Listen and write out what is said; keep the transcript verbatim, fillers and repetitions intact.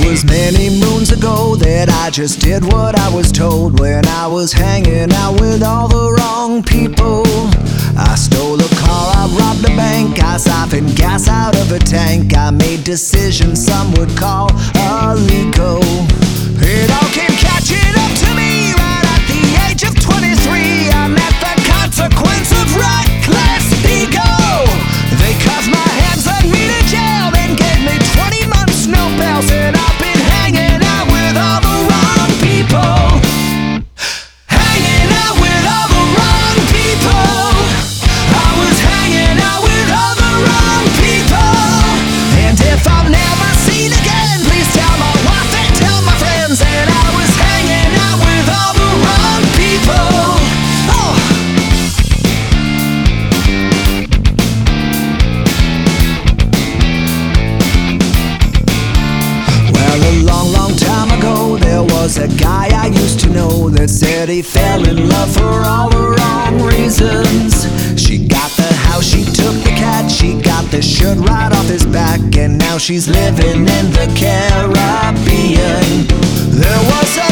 was many moons ago that I just did what I was told, when I was hanging out with all the wrong people. I stole a car, I robbed a bank, I siphoned gas out of a tank. I made decisions some would call illegal. It all came catching up to me right at the age of twenty-three. I met the consequence of reckless ego. They cuffed my hands, led me to jail, then gave me twenty months, no bail. Said I've been hanging out with all the wrong people. Hanging out with all the wrong people. I was hanging out with all the wrong people. And if I'm never seen again, please tell my wife and tell my friends that I was hanging out with all the wrong people. Oh. Well, a long, long time ago, there was a guy I used to know that said he fell in love for all the wrong reasons. She got the house, she took the cat, she got the shirt right off his back, and now she's living in the Caribbean. There was a